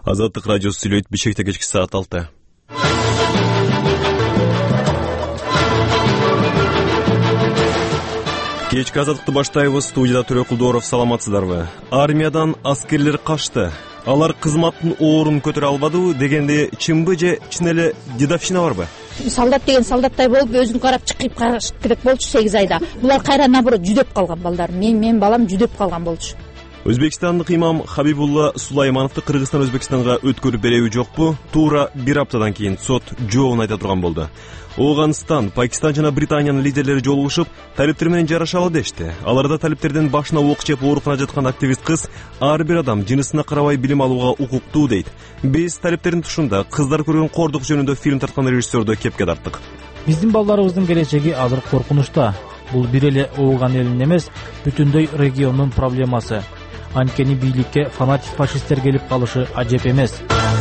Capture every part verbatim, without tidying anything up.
Азаттык радиосу сүйлөйт. Бишкекте кечки саат алты. Кечки азаттыкты баштайбыз. Студияда Төрө Кулдоров. Саламатсыздарбы? Армиядан аскерлер качты. Алар кызматтын оорун көтөрө албадыбы дегенде чынбы же чын эле дедовщина барбы? Солдат деген солдаттай болуп өзүн карап чыгып калыш керек болчу сегиз айда. Булар кайра наоборот жүдөп калган балдар. Мен мен балам жүдөп калган болчу. Өзбекстандык имам Хабибулла Сулаймановду Кыргызстан Өзбекстанга өткөрүп береби жокпу? Туура бир аптадан кийин сот жообун айта турган болду. Оогандстан, Пакистан жана Британиянын лидерлери жолугушуп, талиптер менен жарашалы дешти. Аларда талиптердин башына ок жеп ооруканада жаткан активист кыз ар бир адам жынысына карабай билим алууга укуктуу дейт. Биз талиптердин тушунда кыздар көргөн кордук жөнүндө фильм тарткан режиссерду кепке тарттык. Биздин балдарыбыздын келечеги азыр коркунучта. Бул бир эле Ооган элинин эмес, бүтүндөй региондун проблемасы. Анткени бийликке фанатик фашисттер келип калышы ажеп эмес.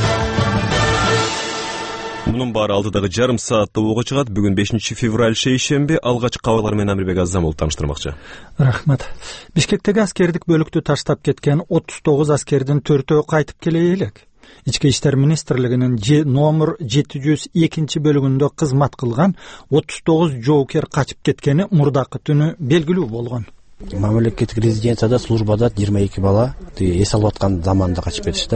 Мунун баары алтыдагы жарым саатта ого чыгат. Бүгүн бешинчи февраль шейшемби. Алгач кабарлар менен Амирбек Азам болуп тааныштырмакчы. Рахмат. Бишкектеги аскердик бөлүктү таштап кеткен отуз тогуз аскердин төртөө кайтып келе элек. Ички иштер министрлигинин номер жети жүз экинчи бөлүгүндө кызмат кылган отуз тогуз жоокер качып кеткени мурдакы түнү белгилүү болгон. Мамлекеттик резиденцияда службада жыйырма эки бала эс алып аткан заманда качып кетишти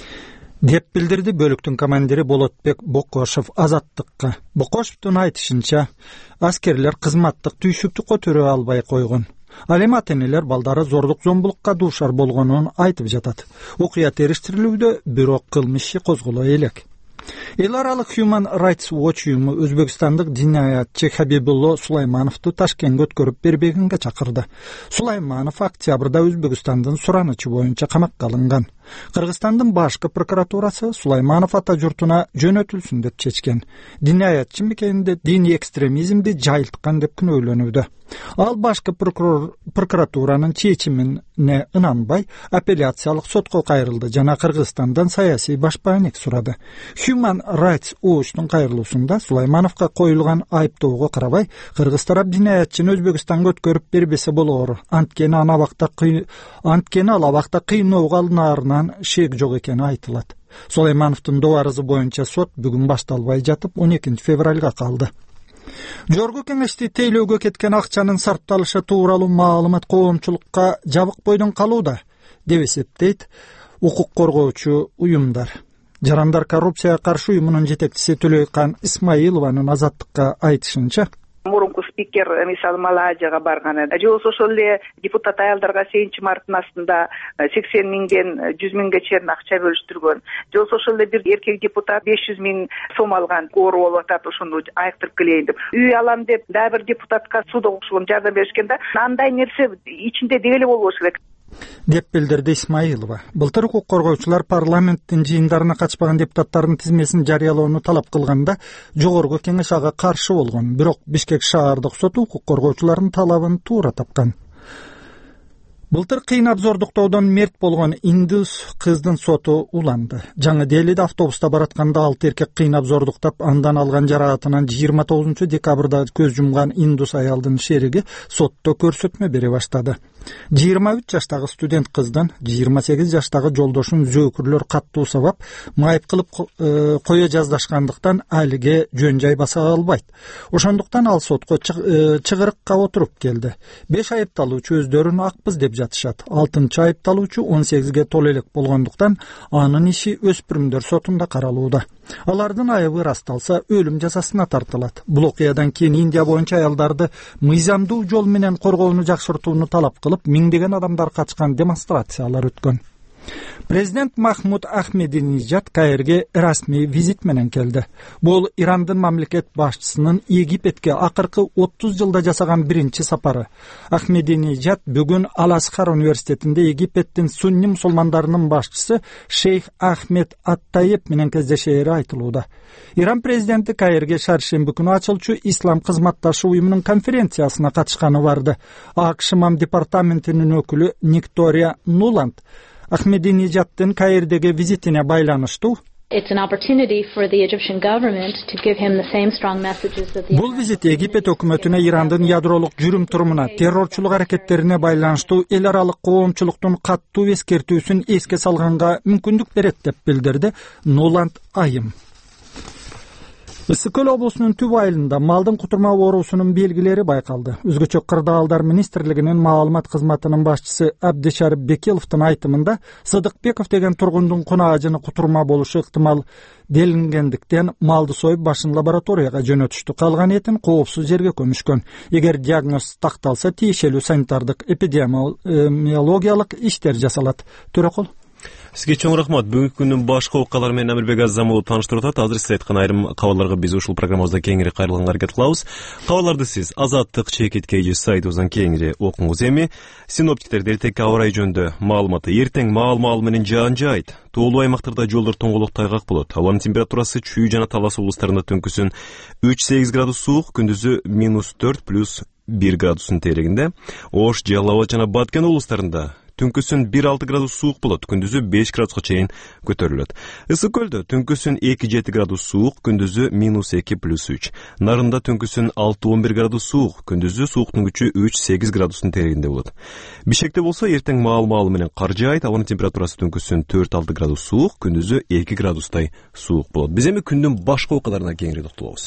деп билдирди бөлүктүн командири Болотбек Бокошов Азаттыкка. Бокошовдун айтышынча, аскерлер кызматтык түйшүктү көтөрө албай койгон. Ал эми ата-энелер балдары зордук зомбулукка дуушар болгонун айтып жатат. Окуя териштирилүүдө бирок кылмыш иши козголо элек. Эл аралык Human Rights Watch уюму өзбекстандык динаятчы Хабибулла Сулаймановду Ташкентке өткөрүп бербегенге чакырды. Сулайманов октябрда Өзбекстандын суранычы боюнча камакка алынган. Кыргызстандын башкы прокуратурасы Сулайманов ата журтуна жөнөтүлсүн деп чечкен. Динаятчы мекенинде диний экстремизмди жайылткан деп күнөөлөнүүдө. Ал башкы прокуратуранын чечимине ынанбай апелляциялык сотко кайрылды жана Кыргызстандан саясий башпаанек сурады. Human Rights Watchtун кайрылуусунда Сулаймановго коюлган айыптоого карабай, кыргыз тарап динаятчыны Өзбекстанга өткөрүп бербесе болор. Анткени аны абакта анткени ал абакта кыйноого алынаарынан шек жок экени айтылат. Сулаймановдун добарызы боюнча сот бүгүн башталбай жатып он экинчи февралга калды. Жоргу кеңешти тейлөөгө кеткен акчанын сарпталышы тууралуу маалымат коомчулукка жабык бойдон калууда деп эсептейт укук коргоочу уюмдар. Жарандар коррупцияга каршы уюмунун жетекчиси Төлөйкан Исмаилованын Азаттыкка айтышынча, мурунку спикер мисалы Малайзияга барганы, же болбосо ошол эле депутат аялдарга сегизинчи марттын астында сексен миңден жүз миңге чейин акча бөлүштүргөн, же болбосо ошол эле бир эркек депутат беш жүз миң сом алган, оор болуп атат, ошону айыктырып келейин деп. Үй алам деп дагы бир депутатка суда окшогон жардам беришкен да, андай нерсе ичинде дегеле болбош керек деп билдирди Исмаилова. Былтыр укук коргоочулар парламенттин жыйындарына катышпаган депутаттардын тизмесин жарыялоону талап кылганда жогорку кеңеш ага каршы болгон. Бирок Бишкек шаардык соту укук коргоочулардын талабын туура тапкан. Былтыр кыйнап зордуктоодон мерт болгон индус кыздын соту уланды. Жаңы Делиде автобуста баратканда алты эркек кыйнап зордуктап, андан алган жараатынан жыйырма тогузунчу декабрда көз жумган индус аялдын шериги сотто көрсөтмө бере баштады. жыйырма үч жаштагы студент кыздын жыйырма сегиз жаштагы жолдошун зөөкүрлөр каттуу сабап майып кылып кое жаздашкандыктан алиге жөн жай баса албайт. Ошондуктан ал сотко чыгырыкка отуруп келди. беш айыпталуучу өздөрүн акпыз деп жатышат. алтынчы айыпталуучу он сегизге толо элек болгондуктан анын иши өспүрүмдөр сотунда каралууда. Алардын айыбы ырасталса өлүм жазасына тартылат. Бул окуядан кийин Индия боюнча аялдарды мыйзамдуу жол менен коргоону жакшыртууну талап кылып, миңдеген адамдар катышкан демонстрациялар өткөн. Президент Махмуд Ахмединежад Каирге расмий визит менен келди. Бул Ирандын мамлекет башчысынын Египетке акыркы отуз жылда жасаган биринчи сапары. Ахмединежад бүгүн Ал-Азхар университетинде Египеттин сунни мусулмандарынын башчысы Шейх Ахмед Ат-Тайиб менен кездешери айтылууда. Иран президенти Каирге шаршемби күнү ачылчу Ислам кызматташы уюмунун конференциясына катышканы барды. АКШ мам департаментинин өкүлү Никтория Нуланд Ахмединежадтын Каирдеги визитине байланыштуу Бул визит Египет өкмөтүнө Ирандын ядролук жүрүм турумуна, террорчулук аракеттерине байланыштуу эл аралык коомчулуктун каттуу эскертүүсүн эске салганга мүмкүндүк берет деп билдирди Нуланд Айым. Ысык Көл облусунун түп айылында малдын кутурма оорусунун белгилери байкалды. Өзгөчө Кырдаалдар министрлигинин маалымат кызматынын башчысы Абдишарып Бекеловдун айтымында Сыдыкбеков деген тургундун кунаажыны кутурма болушу ыктымал делингендиктен малды союп башын лабораторияга жөнөтүштү. Калган этин коопсуз жерге көмүшкөн. Эгер диагноз такталса, тиешелүү санитардык эпидемиологиялык иштер жасалат. Төрөкул. Сизге чоң рахмат. Бүгүнкү күндүн башка окуялары менен Амирбек Азамов тааныштырып атат. Азыр сиз айткан айрым кабарларга биз ушул программабызда кеңири кайрылганга аракет кылабыз. Кабарларды сиз Азаттык чекит kg сайтыбыздан кеңири окуңуз. Эми синоптиктер эртеңки аба ырайы жөнүндө маалыматы. Эртең маал-маал менен жаан жаайт. Тоолуу аймактарда жолдор тоңголук тайгак болот. Абанын температурасы Чүй жана Талас облустарында түнкүсүн үч сегиз градус суук, күндүзү минус төрт плюс бир градустун терегинде. Ош, Жалал Абад жана Баткен облустарында түнкүсүн бир алты градус суук болот, күндүзү беш градуска чейин көтөрүлөт. Ысык Көлдө түнкүсүн эки жети градус суук, күндүзү минус эки плюс үч. Нарында түнкүсүн алты он бир градус суук, күндүзү сууктун күчү үч сегиз градустун терегинде болот. Бишкекте болсо эртең маал-маал менен кар жаайт, абанын температурасы түнкүсүн төрт алты градус суук, күндүзү эки градустай суук болот. Биз эми күндүн башка окуяларына кеңири токтолобуз.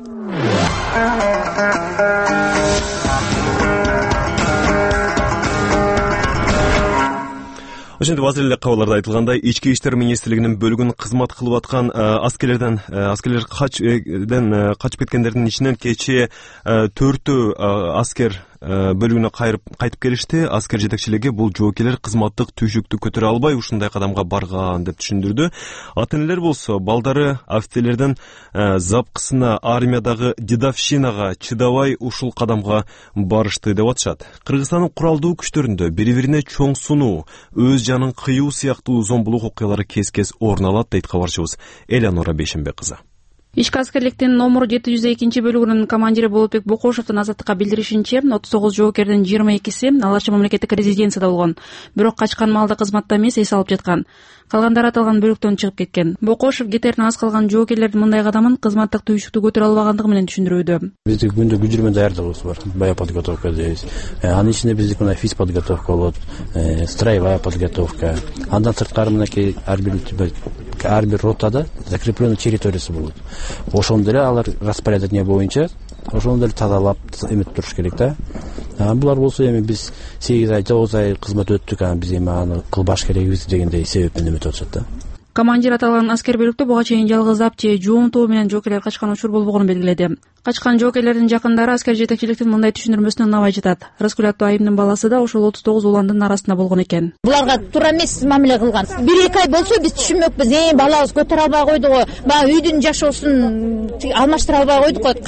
Ошентип азыр эле кабарларда айтылгандай, Ички иштер министрлигинин бөлүгүн кызмат кылып аткан аскерлерден аскерлер качып качып кеткендердин ичинен кечээ төртөө аскер бөлүгүнө кайтып келишти. Аскер жетекчилиги бул жоокерлер кызматтык түйшүктү көтөрө албай ушундай кадамга барган деп түшүндүрдү. Ата-энелер болсо балдары офицерлердин запкысына, армиядагы дедовщинага чыдабай ушул кадамга барышты деп атышат. Кыргызстандын куралдуу күчтөрүндө бири-бирине чоң сунуу, өз жанын кыюу сыяктуу зомбулук окуялары кез-кез орун алат дейт кабарчыбыз Элеонора Бейшенбек кызы. Ички аскерликтин номер жети жүз экинчи бөлүгүнүн командири Болотбек Бокошевдун Азаттыкка билдиришинче, отуз тогуз жоокердин жыйырма экиси аларча мамлекеттик резиденцияда болгон, бирок качкан маалда кызматта эмес, эс алып жаткан. Калгандары аталган бөлүктөн чыгып кеткен. Бокошев кетерине аз калган жоокерлердин мындай кадамын кызматтык түйшүктү көтөрө албагандыгы менен түшүндүрүүдө. Бизде күндө күжүрмө даярдыгыбыз бар. Боя подготовка дейбиз. Анын ичинде биздики мына физ подготовка болот, строевая подготовка. Андан сырткары мынакей ар бир ар бир ротада закрепленный территориясы болот. Ошондо деле алар распорядение боюнча ошондо деле тазалап эметип туруш керек да. Булар болсо эми биз сегиз ай, тогуз ай кызмат өттүк, анан биз эми аны кылбаш керекбиз дегендей себеппен эметип атышат да. Командир аталган аскер бөлүктө буга чейин жалгыздап же жуум тобу менен жоокерлер качкан учур болбогонун белгиледи. Качкан жоокерлердин жакындары аскер жетекчиликтин мындай түшүндүрмөсүнө унабай жатат. Раскулаттуу айымдын баласы да ошол отуз тогуз уландын арасында болгон экен. Буларга туура эмес мамиле кылган. бир эки ай болсо биз түшүнмөкпүз. Э, балабыз көтөрө албай койду го. Баягы үйдүн жашоосун алмаштыра албай койдук го,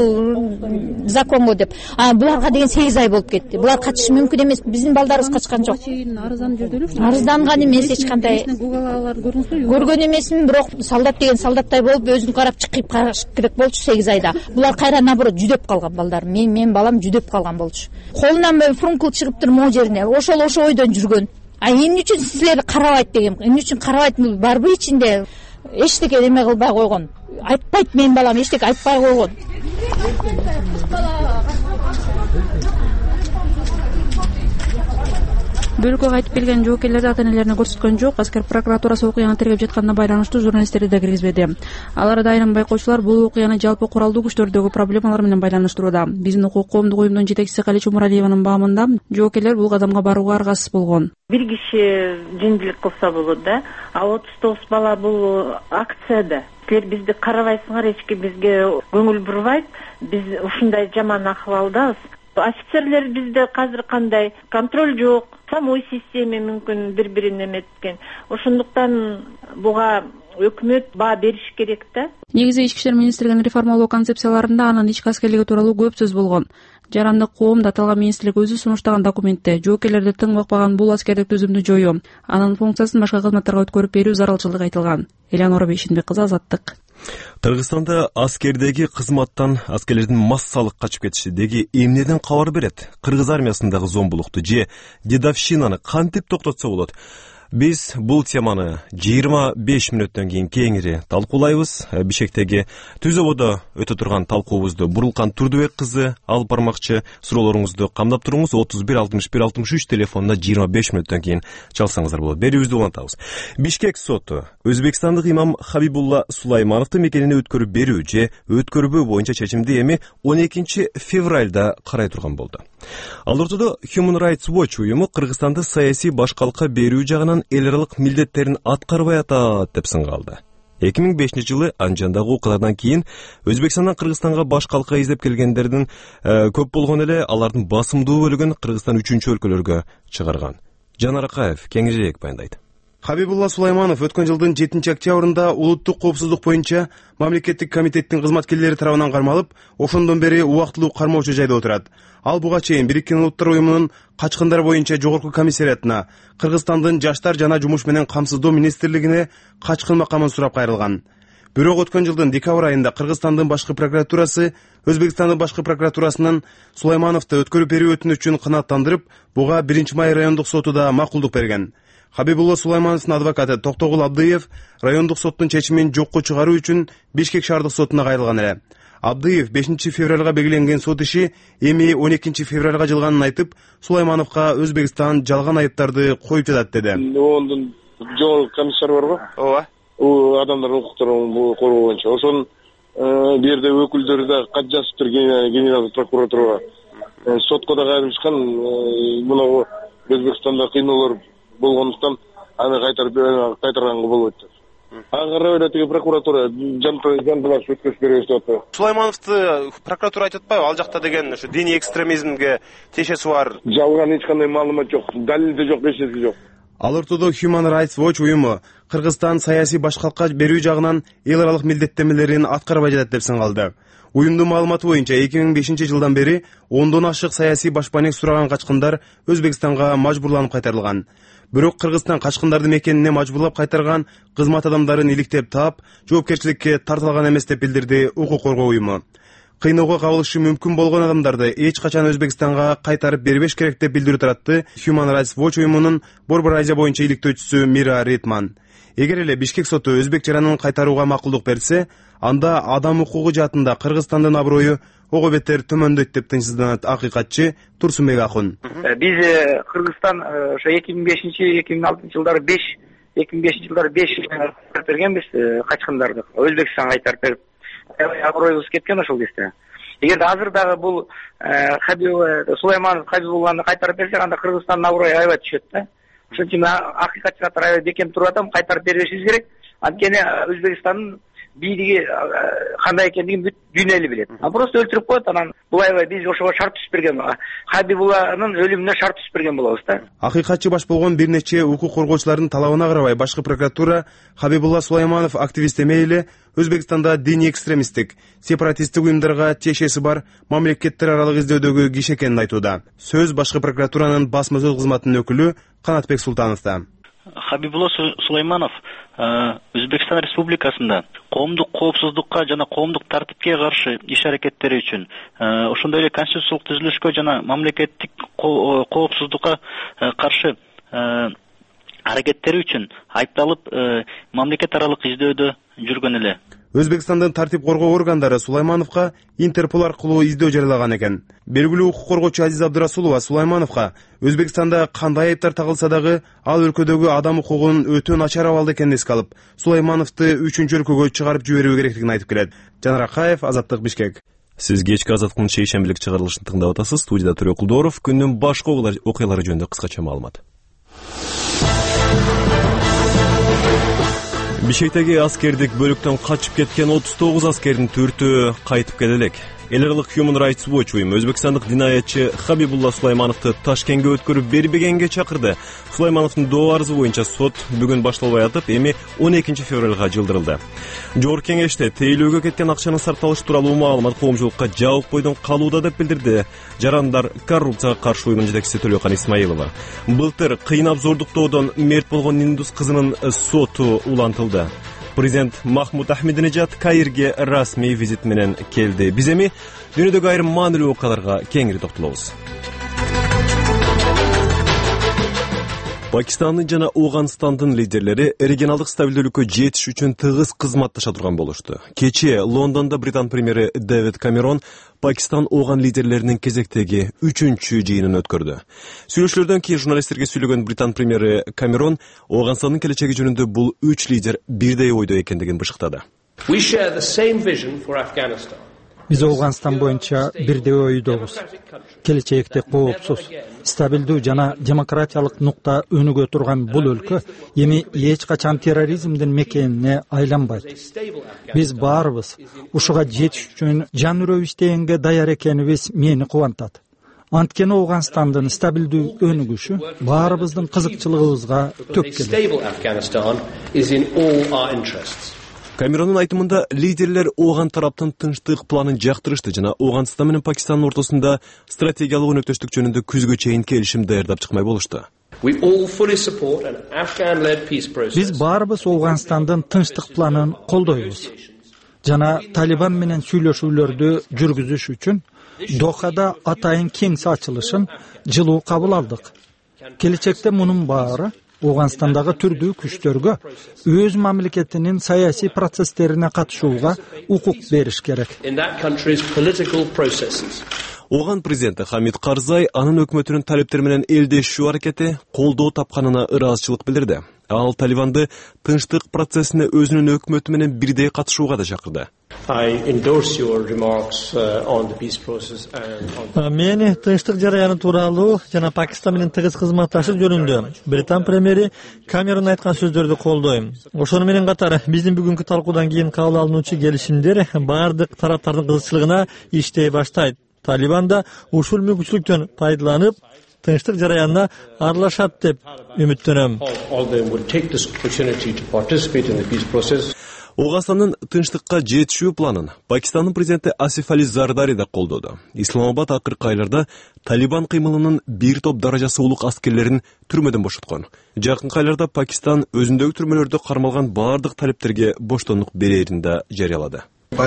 катуу законго деп. А буларга деген сегиз ай болуп кетти. Булар качышы мүмкүн эмес. Биздин балдарыбыз качкан жок. Арызданып жүрдү эле. Арызданган эмес эч кандай. Гугалалар көрдүңүзбү? Көргөн эмесмин, бирок солдат деген солдаттай болуп өзүн карап чыгып караш керек болчу сегиз айда. Булар кайра наоборот жүдөп калган балдар. Мен мен балам жүдөп калган болчу. Колунан фрункул чыгыптыр могу жерине. Ошол ошо ойдон жүргөн. А эмне үчүн силер карабайт деген? Эмне үчүн карабайт? Барбы ичинде эчтеке эме кылбай койгон. Айтпайт, мен балам эчтеке айтпай койгон. Бөлүккө кайтып келген жоокерлерди ата-энелерине көрсөткөн жок. Аскер прокуратурасы окуяны тергеп жатканына байланыштуу журналисттерди да киргизбеди. Алар да айрым байкоочулар бул окуяны жалпы куралдуу күчтөрдөгү проблемалар менен байланыштырууда. Биздин укук коомдук уюмдун жетекчиси Калич Умаралиеванын баамында жоокерлер бул кадамга барууга аргасыз болгон. Бир киши жиндилик кылса болот да, а отуз тогуз бала бул акцияда. Силер бизди карабайсыңар, эчки бизге көңүл бурбайт. Биз ушундай жаман акыбалдабыз. Офицерлер бизде азыр кандай контроль жок, самой система мүмкүн бири-бирин эметкен. Ошондуктан буга өкмөт баа бериш керек да. Негизи ички иштер министрлигинин реформалоо концепцияларында анын ички аскерлиги тууралуу көп сөз болгон. Жарандык коом да аталган министрлик өзү сунуштаган документте жоокерлерди тең бакпаган бул аскердик түзүмдү жоюу, анын функциясын башка кызматтарга өткөрүп берүү зарылчылыгы айтылган. Элеонора Бейшенбек кызы, Азаттык. Кыргызстанда аскердеги кызматтан аскерлердин массалык качып кетишидеги эмнеден кабар берет? Кыргыз армиясындагы зомбулукту же дедовщинаны кантип токтотсо болот? Биз бул теманы жыйырма беш мүнөттөн кийин кеңири талкуулайбыз. Бишкектеги Түз ободо өтө турган талкуубузду Бурулкан Турдубек кызы алып бармакчы. Суроолоруңузду камдап туруңуз. отуз бир алтымыш бир алтымыш үч телефонуна жыйырма беш мүнөттөн кийин чалсаңыздар болот. Берүүбүздү улантабыз. Бишкек соту Өзбекстандык имам Хабибулла Сулаймановду мекенине өткөрүп берүү же өткөрбөө боюнча чечимди эми он экинчи февралда карай турган болду. Ал ортодо Human Rights Watch уюму Кыргызстанды саясий башкалыкка берүү жагынан эл аралык милдеттерин аткарбай атат деп сынгалды. эки миң бешинчи жылы Анжандагы окуялардан кийин Өзбекстандан Кыргызстанга башкалыкка издеп келгендердин э, көп болгон эле алардын басымдуу бөлүгүн Кыргызстан үчүнчү өлкөлөргө чыгарган. Жанар Акаев кеңирээк баяндайт. Хабибулла Сулайманов өткөн жылдын жетинчи октябрында улуттук коопсуздук боюнча мамлекеттик комитеттин кызматкерлери тарабынан кармалып, ошондон бери убактылуу кармоочу жайда отурат. Ал буга чейин Бириккен Улуттар уюмунун качкындар боюнча жогорку комиссариатына, Кыргызстандын жаштар жана жумуш менен камсыздоо министрлигине качкын макамын сурап кайрылган. Бирок өткөн жылдын декабрь айында Кыргызстандын башкы прокуратурасы Өзбекстандын башкы прокуратурасынын Сулаймановду өткөрүп берүү өтүнүчүн канааттандырып, буга биринчи май райондук соту да макулдук берген. Хабибулла Сулаймановдун адвокаты Токтогул Абдыев райондук соттун чечимин жокко чыгаруу үчүн Бишкек шаардык сотуна кайрылган эле. Абдыев бешинчи февралга белгиленген сот иши эми он экинчи февралга жылганын айтып, Сулаймановго Өзбекстан жалган айыптарды коюп жатат деди. Ондун жол комиссар барбы? Ооба. У адамдардын укуктарын коргоо боюнча. Ошонун бу жерде өкүлдөрү да кат жазыптыр генералдык прокуратурага. Сотко да кайрылышкан, мына Өзбекстанда кыйноолор болгондуктан аны кайтарып кайтарганга болбойт деп. Ага карабай эле тиги прокуратура жантылаш өткөрүп беребиз деп атты. Сулаймановду прокуратура айтып атпайбы? Ал жакта деген ушу диний экстремизмге тиешеси бар. Жалган эч кандай маалымат жок, далил да жок, эч нерсе жок. Ал ортодо Human Rights Watch уюму Кыргызстан саясий башкалыкка берүү жагынан эл аралык милдеттенмелерин аткарбай жатат деп сынгалды. Уюмдун маалыматы боюнча эки миң бешинчи жылдан бери ондон ашык саясий башпаанек сураган качкындар Өзбекстанга мажбурланып кайтарылган. Бирок Кыргызстан качкындарды мекенине мажбурлап кайтарган кызмат адамдарын иликтеп таап, жоопкерчиликке тартылган эмес деп билдирди укук коргоо уюму. Кыйноого кабылышы мүмкүн болгон адамдарды эч качан Өзбекстанга кайтарып бербеш керек деп билдирүү таратты Human Rights Watch уюмунун Борбор Азия боюнча иликтөөчүсү Мира Ритман. Эгер эле Бишкек соту өзбек жаранын кайтарууга макулдук берсе, анда адам укугу жаатында Кыргызстандын аброю ого бетер төмөндөйт деп тынчсызданат акыйкатчы Турсунбек Акун. Биз Кыргызстан ошо эки миң бешинчи эки миң алтынчы жылдары беш эки миң бешинчи жылдары беш бергенбиз качкындарды Өзбекстанга кайтарып берип, аброюбуз кеткен ошол кезде. Эгерде азыр дагы бул Хабибулла Сулайманов Хабибулланы кайтарып берсек, анда Кыргызстандын аброю аябай түшөт да. Ошон үчүн акыйкатчы катары бекем туруп атам, кайтарып беришибиз керек. Анткени Өзбекстандын бийлиги кандай экендигин бүт дүйнө эли билет. А просто өлтүрүп коет, анан булай биз ошого шарт түзүп берген. Хабибулланын өлүмүнө шарт түзүп берген болобуз да. Акыйкатчы баш болгон бир нече укук коргоочулардын талабына карабай башкы прокуратура Хабибулла Сулайманов активист эмей эле Өзбекстанда диний экстремисттик, сепаратисттик уюмдарга тиешеси бар мамлекеттер аралык издөөдөгү киши экенин айтууда. Сөз башкы прокуратуранын басма сөз кызматынын өкүлү Канатбек Султановда. Хабибулла Сулайманов Өзбекстан Республикасында коомдук коопсуздукка жана коомдук тартипке каршы иш аракеттери үчүн, ошондой эле конституциялык түзүлүшкө жана мамлекеттик коопсуздукка каршы аракеттери үчүн айыпталып, мамлекет аралык издөөдө жүргөн эле. Өзбекстандын тартип коргоо органдары Сулаймановго Интерпол аркылуу издөө жарыялаган экен. Белгилүү укук коргоочу Азиз Абдырасулова Сулаймановго Өзбекстанда кандай айыптар тагылса дагы ал өлкөдөгү адам укугунун өтө начар абалда экенин эске алып, Сулаймановду үчүнчү өлкөгө чыгарып жиберүү керектигин айтып келет. Жанар Акаев, Азаттык, Бишкек. Сиз кечки Азаттыктын шейшембилик чыгарылышын тыңдап атасыз. Студияда Төрө Кулдоров. Күндүн башка окуялары жөнүндө кыскача маалымат. Бишкектеги аскердик бөлүктөн качып кеткен отуз тогуз аскердин төртөө кайтып келе элек. Эл аралык Human Rights Watch уюму өзбекстандык динаятчы Хабибулла Сулаймановду Ташкентке өткөрүп бербегенге чакырды. Сулаймановдун доо арызы боюнча сот бүгүн башталбай атып, эми он экинчи февралга жылдырылды. Жогорку кеңеште тейлөөгө кеткен акчанын сарпталышы тууралуу маалымат коомчулукка жабык бойдон калууда деп билдирди Жарандар коррупцияга каршы уюмунун жетекчиси Төлөкан Исмаилова. Былтыр кыйнап зордуктоодон мерт болгон индус кызынын соту улантылды. Президент Махмуд Ахмединежад Каирге расмий визит менен келди. Биз эми дүйнөдөгү айрым маанилүү окуяларга кеңири токтолобуз. Пакистандын жана Ооганстандын лидерлери регионалдык стабилдүүлүккө жетиш үчүн тыгыз кызматташа турган болушту. Кечээ Лондондо Британ премьери Дэвид Камерон Пакистан Ооган лидерлеринин кезектеги үчүнчү жыйынын өткөрдү. Сүйлөшүүлөрдөн кийин журналисттерге сүйлөгөн Британ премьери Камерон Ооганстандын келечеги жөнүндө бул үч лидер бирдей ойдо экендигин бышыктады. Биз Ооганстан боюнча бирдей ойдобуз. Келечекте коопсуз, стабилдүү жана демократиялык нукта өнүгө турган бул өлкө эми эч качан терроризмдин мекенине айланбайт. Биз баарыбыз ушуга жетиш үчүн жан үрөп иштегенге даяр экенибиз мени кубантат. Анткени Ооганстандын стабилдүү өнүгүшү баарыбыздын кызыкчылыгыбызга төк келет. Камеронун айтымында лидерлер Ооган тараптын тынчтык планын жактырышты жана Ооганстан менен Пакистандын ортосунда стратегиялык өнөктөштүк жөнүндө күзгө чейин келишим даярдап чыкмай болушту. Биз баарыбыз Ооганстандын тынчтык планын колдойбуз. Жана Талибан менен сүйлөшүүлөрдү жүргүзүш үчүн Дохада атайын кеңсе ачылышын жылуу кабыл алдык. Келечекте мунун баары Ооганстандагы түрдүү күчтөргө өз мамлекетинин саясий процесстерине катышууга укук бериш керек. Ооган президенти Хамид Карзай анын өкмөтүнүн талептери менен элдешүү аракети колдоо тапканына ыраазычылык билдирди. Ал Талибанды тынчтык процессине өзүнүн өкмөтү менен бирдей катышууга да чакырды. Мени тынчтык жараяны тууралуу жана Пакистан менен тыгыз кызматташуу жөнүндө Британ премьери Камерон айткан сөздөрдү колдойм. Ошону менен катар биздин бүгүнкү талкуудан кийин кабыл алынуучу келишимдер баардык тараптардын кызыкчылыгына иштей баштайт. Талибан да ушул мүмкүнчүлүктөн пайдаланып тынчтык жараянына аралашат деп үмүттөнөм. Ооганстандын тынчтыкка жетишүү планын Пакистандын президенти Асиф Али Зардари да колдоду. Исламабад акыркы айларда Талибан кыймылынын бир топ даражасы улук аскерлерин түрмөдөн бошоткон. Жакынкы айларда Пакистан өзүндөгү түрмөлөрдө кармалган баардык талептерге боштондук берерин да жарыялады.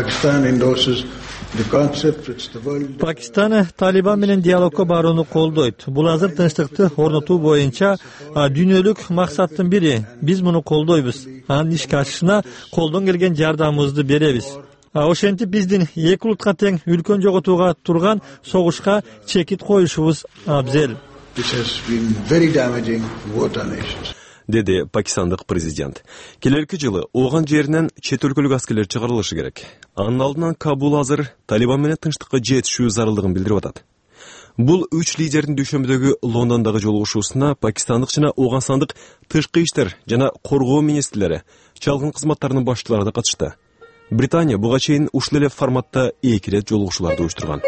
Пакистан Талибан менен диалогко барууну колдойт. Бул азыр тынчтыкты орнотуу боюнча дүйнөлүк максаттын бири. Биз муну колдойбуз. Анын ишке ашышына колдон келген жардамыбызды беребиз. Ошентип биздин эки улутка тең үлкөн жоготууга турган согушка чекит коюшубуз абзел. Деди пакистандык президент. Келерки жылы Ооган жеринен чет өлкөлүк аскерлер чыгарылышы керек. Анын алдынан Кабул азыр Талибан менен тынчтыкка жетишүү зарылдыгын билдирип атат. Бул үч лидердин дүйшөмбүдөгү Лондондогу жолугушуусуна пакистандык жана Ооганстандык тышкы иштер жана коргоо министрлери, чалгын кызматтарынын башчылары да катышты. Британия буга чейин ушул эле форматта эки рет жолугушууларды уюштурган.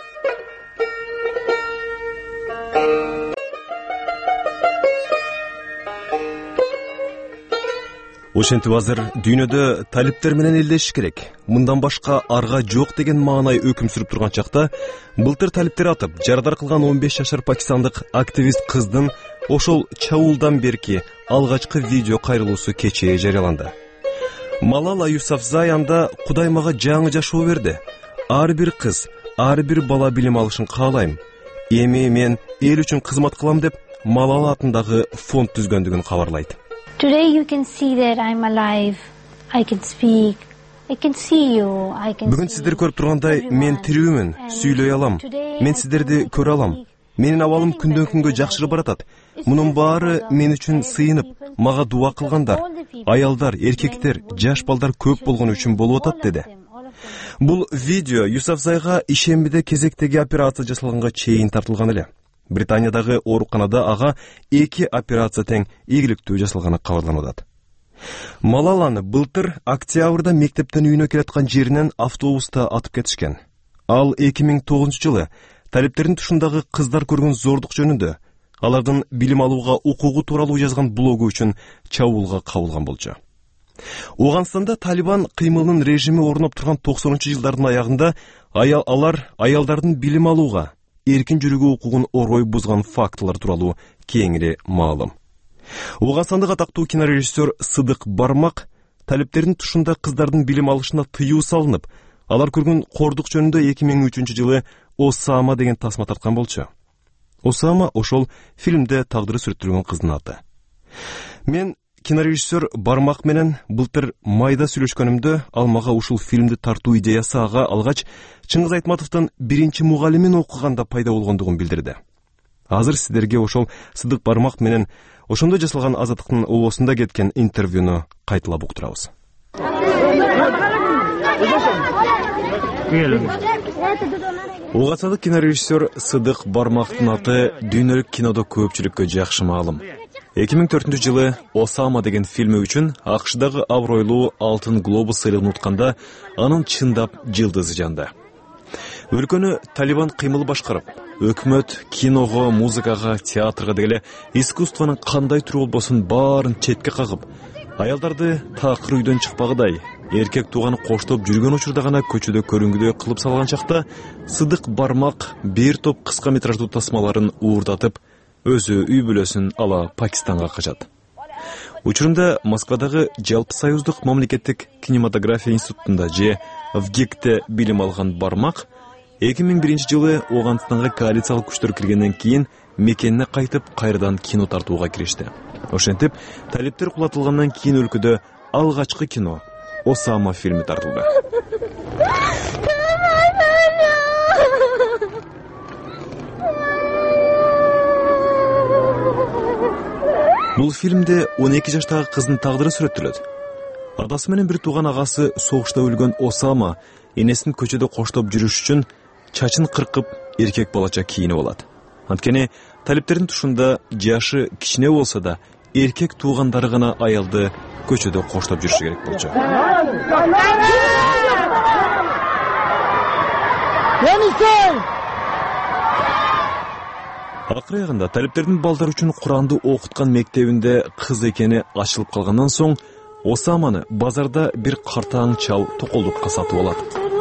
Ошентип азыр дүйнөдө талиптер менен элдешиш керек. Мындан башка арга жок деген маанай өкүм сүрүп турган чакта, былтыр талиптер атып, жарадар кылган он беш жашар пакистандык активист кыздын ошол чабуулдан берки алгачкы видео кайрылуусу кечээ жарыяланды. Малала Юсафзай анда Кудай мага жаңы жашоо берди. Ар бир кыз, ар бир бала билим алышын каалайм. Эми мен эл үчүн кызмат кылам деп Малала атындагы фонд түзгөндүгүн кабарлайт. Today you can see that I'm alive. I can speak. I can see you. I can Бүгүн сиздер көрүп тургандай мен тирүүмүн, сүйлөй алам. Мен сиздерди көрө алам. Менин абалым күндөн күнгө жакшырып баратат. Мунун баары мен үчүн сыйынып, мага дуа кылгандар, аялдар, эркектер, жаш балдар көп болгон үчүн болуп атат деди. Бул видео Юсафзайга ишембиде кезектеги операция жасалганга чейин тартылган эле. Британиядагы ооруканада ага эки операция тең ийгиликтүү жасалганы кабарланып атат. Малаланы былтыр октябрда мектептен үйүнө келаткан жеринен автобуста атып кетишкен. Ал эки миң тогузунчу жылы талиптердин тушундагы кыздар көргөн зордук жөнүндө, алардын билим алууга укугу тууралуу жазган блогу үчүн чабуулга кабылган болчу. Ооганстанда Талибан кыймылынын режими орноп турган токсонунчу жылдардын аягында аял алар аялдардын билим алууга, эркин жүрүүгө укугун орой бузган фактылар тууралуу кеңири маалым. Ооганстандык атактуу кинорежиссер Сыдык Бармак талиптердин тушунда кыздардын билим алышына тыюу салынып, алар көргөн кордук жөнүндө эки миң үчүнчү жылы Осама деген тасма тарткан болчу. Осама ошол фильмде тагдыры сүрөттөлгөн кыздын аты. Мен кинорежиссер Бармак менен былтыр майда сүйлөшкөнүмдө ал мага ушул фильмди тартуу идеясы ага алгач Чыңгыз Айтматовдун биринчи мугалимин окуганда пайда болгондугун билдирди. Азыр сиздерге ошол Сыдык Бармак менен ошондо жасалган Азаттыктын обосунда кеткен интервьюну кайталап уктурабыз. Угасадык кинорежиссер Сыдык Бармактын аты дүйнөлүк кинодо көпчүлүккө жакшы маалым. эки миң төртүнчү жылы Осама деген фильми үчүн АКШдагы абройлуу Алтын глобус сыйлыгын утканда анын чындап жылдызы жанды. Өлкөнү Талибан кыймыл башкарып, өкмөт киного, музыкага, театрга дегеле искусствонун кандай түрү болбосун баарын четке кагып, аялдарды такыр үйдөн чыкпагыдай, эркек тууганы коштоп жүргөн учурда гана көчөдө көрүнгүдөй кылып салган чакта Сыдык Бармак бир топ кыска метраждуу тасмаларын уурдатып, өзү үй бүлөсүн ала Пакистанга качат. Учурунда Москвадагы Жалпы союздук мамлекеттик кинематография институтунда же ВГИКте билим алган Бармак эки миң биринчи жылы Оганстанга коалициялык күчтөр киргенден кийин мекенине кайтып кайрадан кино тартууга киришти. Ошентип, талиптер кулатылгандан кийин өлкөдө алгачкы кино Осама фильми тартылды. Бул фильмде он эки жаштагы кыздын тагдыры сүрөттөлөт. Адасы менен бир тууган агасы согушта өлгөн Осама энесин көчөдө коштоп жүрүш үчүн чачын кыркып эркек балача кийинип алат. Анткени талиптердин тушунда жашы кичине болсо да эркек туугандары гана аялды көчөдө коштоп жүрүшү керек болчу. Акыры аягында талиптердин балдар үчүн Куранды окуткан мектебинде кыз экени ачылып калгандан соң Осаманы базарда бир картаң чал токолдукка сатып алат.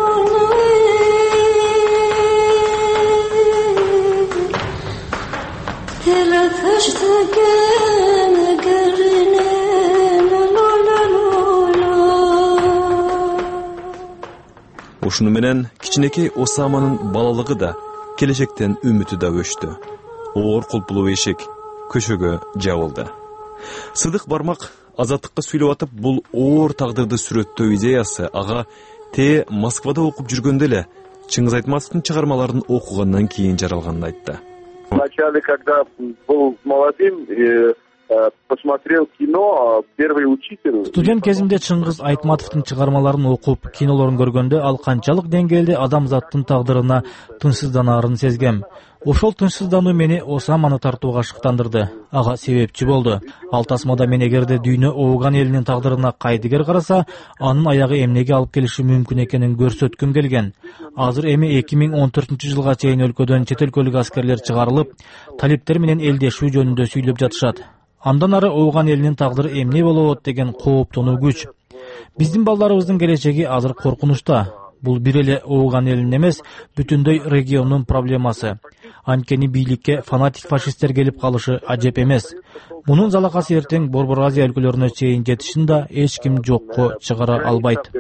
Ушуну менен кичинекей Осаманын балалыгы да, келечектен үмүтү да өчтү. Оор кулпулуу эшик көчөгө жабылды. Сыдык Бармак Азаттыкка сүйлөп атып, бул оор тагдырды сүрөттөө идеясы ага те Москвада окуп жүргөндө эле Чыңгыз Айтматовдун чыгармаларын окугандан кийин жаралганын айтты. Вначале, когда был молодым, посмотрел кино, первый учитель. Студент кезимде Чыңгыз Айтматовдун чыгармаларын окуп, кинолорун көргөндө ал канчалык деңгээлде адамзаттын тагдырына тынчсызданаарын сезгем. Ошол тынчсыздануу мени Осаманы тартууга шыктандырды. Ага себепчи болду. Ал тасмада мен эгерде дүйнө ооган элинин тагдырына кайдыгер караса, анын аягы эмнеге алып келиши мүмкүн экенин көрсөткүм келген. Азыр эми эки миң он төртүнчү жылга чейин өлкөдөн чет өлкөлүк аскерлер чыгарылып, талиптер менен элдешүү жөнүндө сүйлөп жатышат. Андан ары ооган элинин тагдыры эмне болот деген кооптонуу күч. Биздин балдарыбыздын келечеги азыр коркунучта. Бул бир эле ооган элин эмес, бүтүндөй региондун проблемасы. Анткени бийликке фанатик фашисттер келип калышы ажеп эмес. Мунун залакасы эртең Борбор Азия өлкөлөрүнө чейин жетишин да эч ким жокко чыгара албайт.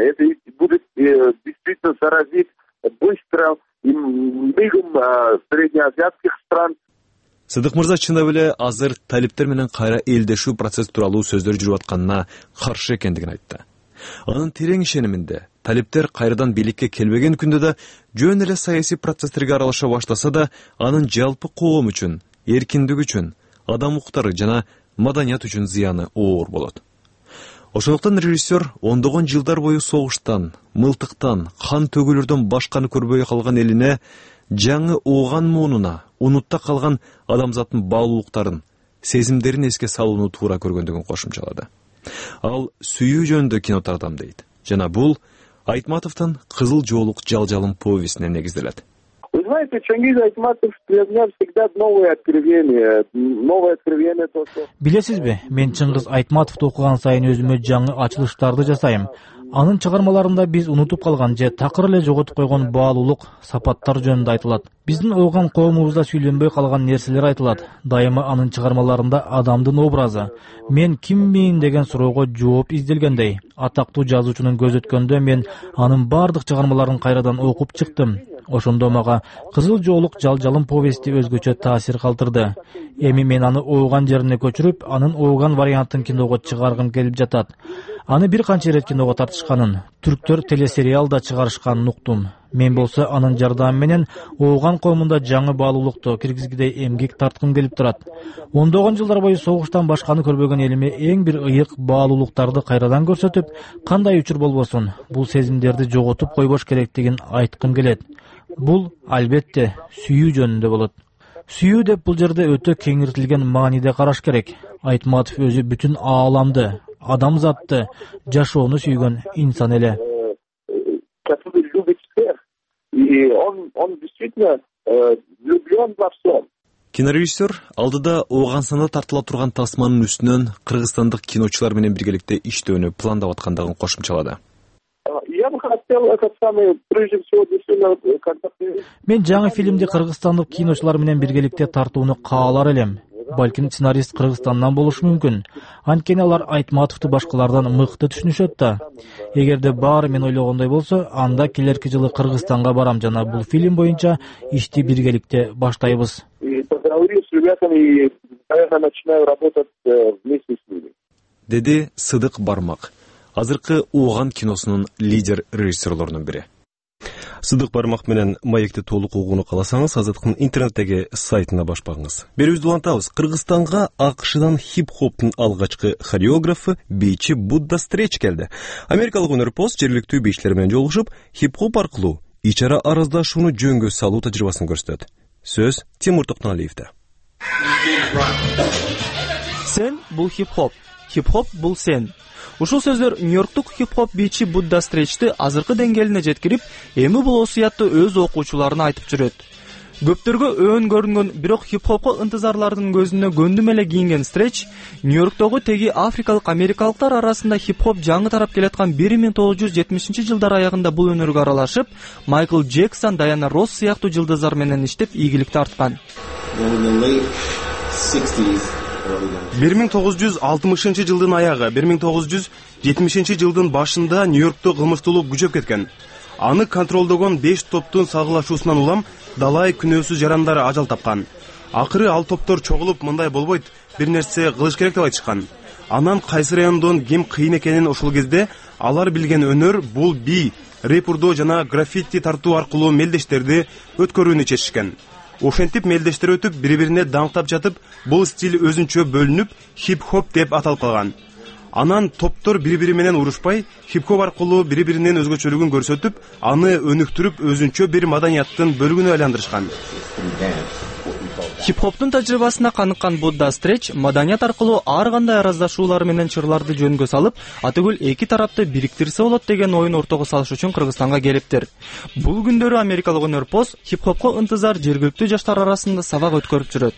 Сыдык мырза чындап эле азыр талиптер менен кайра элдешүү процесс тууралуу сөздөр жүрүп атканына каршы экендигин айтты. Анын терең ишениминде талиптер кайрадан бийликке келбеген күндө да жөн эле саясий процесстерге аралаша баштаса да анын жалпы коом үчүн, эркиндик үчүн, адам укуктары жана маданият үчүн зыяны оор болот. Ошондуктан режиссер ондогон жылдар бою согуштан, мылтыктан, кан төгүлөрдөн башканы көрбөй калган элине жаңы ооган муунуна, унутта калган адамзаттын баалуулуктарын, сезимдерин эске салууну туура көргөндүгүн кошумчалады. Ал сүйүү жөнүндө кино тартам дейт. Жана бул Айтматовдун Кызыл жоолук жалжалым повестине негизделет. Вы знаете, Чыңгыз Айтматов для меня всегда новое откровение. Новое откровение то, что... Билесизби, мен Чыңгыз Айтматовду окуган сайын өзүмө жаңы ачылыштарды жасайм. Анын чыгармаларында биз унутуп калган же такыр эле жоготуп койгон баалуулук, сапаттар жөнүндө айтылат. Биздин ооган коомубузда сүйлөнбөй калган нерселер айтылат. Дайыма анын чыгармаларында адамдын образы, мен киммин деген суроого жооп изделгендей. Атактуу жазуучунун көзөткөндө мен анын бардык чыгармаларын кайрадан окуп чыктым. Ошондо мага Кызыл жоолук жалжалым повести өзгөчө таасир калтырды. Эми мен аны ооган жерине көчүрүп, анын ооган вариантын киного чыгаргым келип жатат. Аны бир канча ирет киного тартышканын, түрктөр телесериал да чыгарышканын уктум. Мен болсо анын жардамы менен ооган коомунда жаңы баалуулукту киргизгидей эмгек тарткым келип турат. Ондогон жылдар бою согуштан башканы көрбөгөн элиме эң бир ыйык баалуулуктарды кайрадан көрсөтүп, кандай учур болбосун, бул сезимдерди жоготуп койбош керектигин айткым келет. Бул албетте сүйүү жөнүндө болот. Сүйүү деп бул жерде өтө кеңиртилген мааниде караш керек. Айтматов өзү бүтүн ааламды, адамзатты, жашоону сүйгөн инсан эле. Который любит всех, и он, он действительно э, влюблен во всем. Кинорежиссер алдыда Оогансанда тартыла турган тасманын үстүнөн кыргызстандык киночулар менен биргеликте иштөөнү пландап аткандыгын кошумчалады. Я бы хотел этот самый, прежде всего, действительно, когда ты... Мен жаңы фильмди кыргызстандык киночулар менен биргеликте тартууну каалар элем. Балким сценарист Кыргызстандан болушу мүмкүн. Анткени алар Айтматовду башкалардан мыкты түшүнүшөт да. Эгерде баары мен ойлогондой болсо, анда келерки жылы Кыргызстанга барам жана бул фильм боюнча ишти биргеликте баштайбыз. И поговорю с ребятами, и, наверное, начинаю работать вместе с ними. Деди Сыдык Бармак, азыркы Ооган киносунун лидер режиссерлорунун бири. Сыдык Бармак менен маекти толук угууну кааласаңыз, Азаттыктын интернеттеги сайтына баш багыңыз. Берүүбүздү улантабыз. Кыргызстанга АКШдан хип-хоптун алгачкы хореографы, бийчи Будда Стретч келди. Америкалык өнөрпоз жергиликтүү бийчилер менен жолугушуп, хип-хоп аркылуу ич-ара араздашууну жөнгө салуу тажрыйбасын көрсөтөт. Сөз Тимур Токтоналиевде. Сен бул хип-хоп, хип-хоп бул сен. Ушул сөздөр Нью-Йорктук хип-хоп бийчи Будда Стретчти азыркы деңгээлине жеткирип, эми бул осуятты өз окуучуларына айтып жүрөт. Көптөргө өөн көрүнгөн, бирок хип-хопко ынтызарлардын көзүнө көндүм эле кийинген Стретч Нью-Йорктогу теги африкалык америкалыктар арасында хип-хоп жаңы тарап келаткан бир миң тогуз жүз жетимишинчи жылдар аягында бул өнөргө аралашып, Майкл Джексон, Дайана Росс сыяктуу жылдыздар менен иштеп ийгилик тарткан. бир миң тогуз жүз алтымышынчы жылдын аягы, бир миң тогуз жүз жетимишинчи жылдын башында Нью-Йоркто кылмыштуулук күчөп кеткен. Аны контролдогон беш топтун салгылашуусунан улам далай күнөөсүз жарандары ажал тапкан. Акыры ал топтор чогулуп, мындай болбойт, бир нерсе кылыш керек деп айтышкан. Анан кайсы райондон ким кыйын экенин ошол кезде алар билген өнөр бул би, рэп урдоо жана граффити тартуу аркылуу мелдештерди өткөрүүнү чечишкен. Ошентип мелдештер өтүп, бири-бирине даңктап жатып, бул стиль өзүнчө бөлүнүп, хип-хоп деп аталып калган. Анан топтор бири-бири менен урушпай, хип-хоп аркылуу бири-биринин өзгөчөлүгүн көрсөтүп, аны өнүктүрүп, өзүнчө бир маданияттын бөлүгүнө айландырышкан. Хип-хоптун тажрыйбасына каныккан Будда Стретч маданият аркылуу ар кандай араздашуулар менен чырларды жөнгө салып, атүгүл эки тарапты бириктирсе болот деген оюн ортого салыш үчүн Кыргызстанга келиптир. Бул күндөрү америкалык өнөрпоз хип-хопко ынтызар жергиликтүү жаштар арасында сабак өткөрүп жүрөт.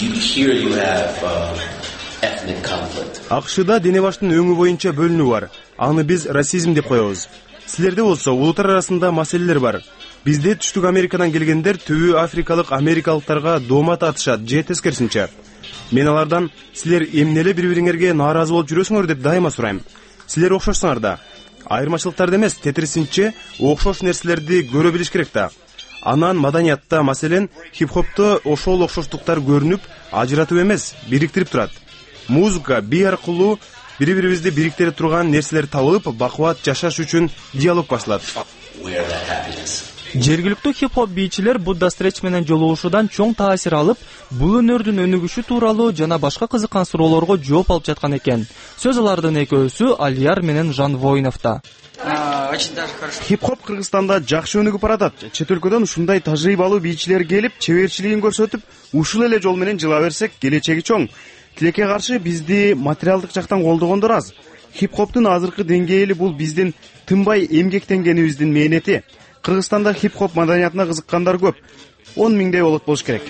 АКШда дене баштын өңү боюнча бөлүнүү бар. Аны биз расизм деп коебуз. Силерде болсо улуттар арасында маселелер бар. Бизде түштүк Америкадан келгендер түбү африкалык америкалыктарга доомат атышат, же тескерисинче. Мен алардан силер эмнеле бири-бириңерге нааразы болуп жүрөсүңөр деп дайыма сурайм. Силер окшошсуңар да. Айырмачылыктарды эмес, тетирисинче окшош нерселерди көрө билиш керек да. Анан маданиятта, маселен, хип-хопто ошол окшоштуктар көрүнүп, ажыратып эмес, бириктирип турат. Музыка, би аркылуу бири-бирибизди бириктире турган нерселер табылып, бакубат жашаш үчүн диалог башталат. Жергиликтүү хип-хоп бийчилер Будда Стретч менен жолугушуудан чоң таасир алып, бул өнөрдүн өнүгүшү тууралуу жана башка кызыккан суроолорго жооп алып жаткан экен. Сөз алардын экөөсү Алияр менен Жан Воиновда. Хип-хоп Кыргызстанда жакшы өнүгүп баратат. Чет өлкөдөн ушундай тажрыйбалуу бийчилер келип, чеберчилигин көрсөтүп, ушул эле жол менен жыла берсек, келечеги чоң. Тилекке каршы бизди материалдык жактан колдогондор аз. Хип-хоптун азыркы деңгээли бул биздин тынбай эмгектенгенибиздин мээнети. Кыргызстанда хип-хоп маданиятына кызыккандар көп. он миңдей болот болуш керек.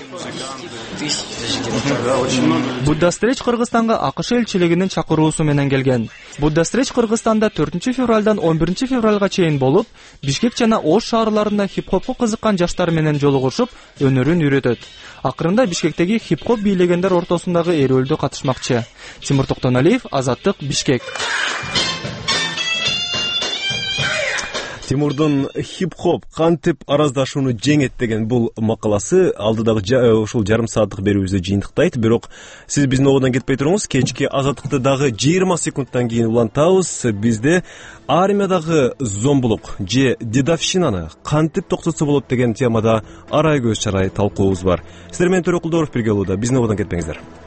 Будда Стретч Кыргызстанга АКШ элчилигинин чакыруусу менен келген. Будда Стретч Кыргызстанда төртүнчү февралдан он биринчи февралга чейин болуп, Бишкек жана Ош шаарларында хип-хопко кызыккан жаштар менен жолугушуп, өнөрүн үйрөтөт. Акырында Бишкектеги хип-хоп бийлегендер ортосундагы эрөөлдө катышмакчы. Тимур Токтоналиев, Азаттык, Бишкек. Тимурдун хип-хоп кантип араздашууну жеңет деген бул макаласы алдыдагы ушул жарым сааттык берүүбүздү жыйынтыктайт. Бирок сиз биздин ободон кетпей туруңуз. Кечки азаттыкты дагы жыйырма секундтан кийин улантабыз. Бизде армиядагы зомбулук же дедовщинаны кантип токтотсо болот деген темада арай көз чарай талкуубуз бар. Сиздер менен Төрөкулдоров бирге болууда. Биздин ободон кетпеңиздер.